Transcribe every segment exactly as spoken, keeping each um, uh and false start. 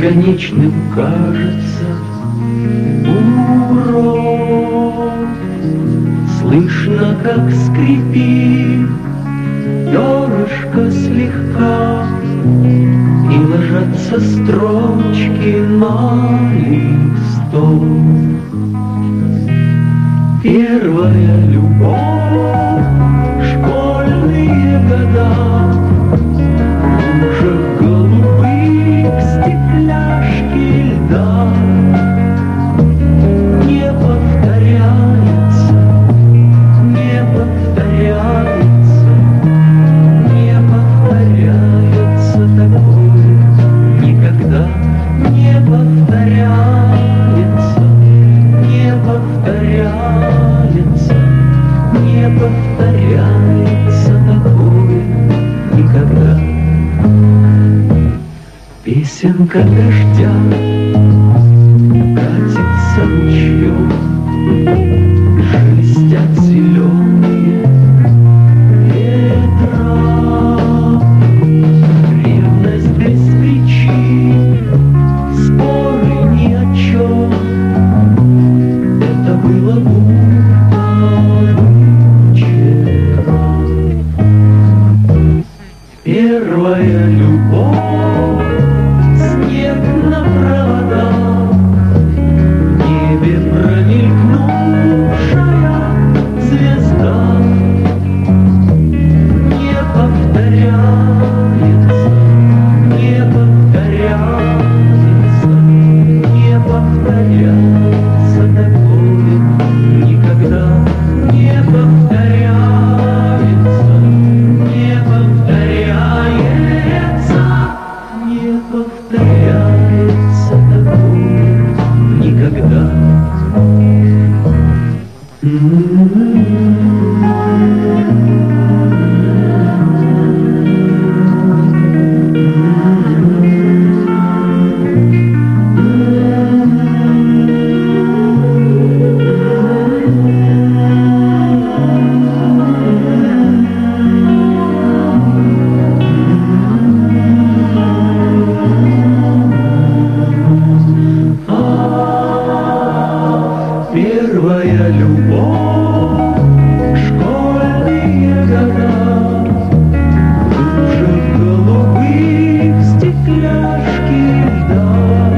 бесконечным кажется урок. Слышно, как скрипит перышко слегка, и ложатся строчки на листок. Первая любовь, школьные года, в лужах голубых стекляшки льда. Не повторяется, не повторяется, не повторяется такое никогда. Не повторяется, не повторяется, не повторяется такое никогда. Песенка дождя катится ручьем, шелестят зеленые ветра. Ревность без причин, споры ни о чем. Это было будто вчера. Первая любовь, снег на проводах, в небе промелькнувшая звезда. Не повторяется, не повторяется, не повторяется такое никогда. Не повторяется, не повторяется, не повторяется такое никогда. Первая любовь, школьные года, в лужах голубых стекляшки льда.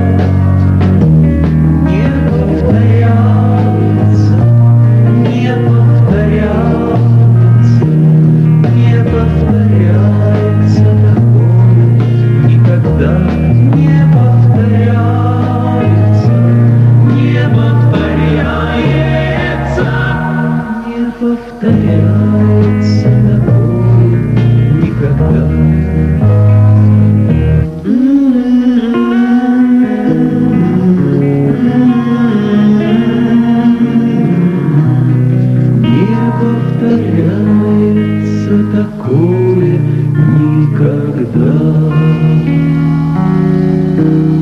Не повторяется, не повторяется, не повторяется такое никогда. Не повторяется, не повторяется, не повторяется такое никогда. Не повторяется такое никогда.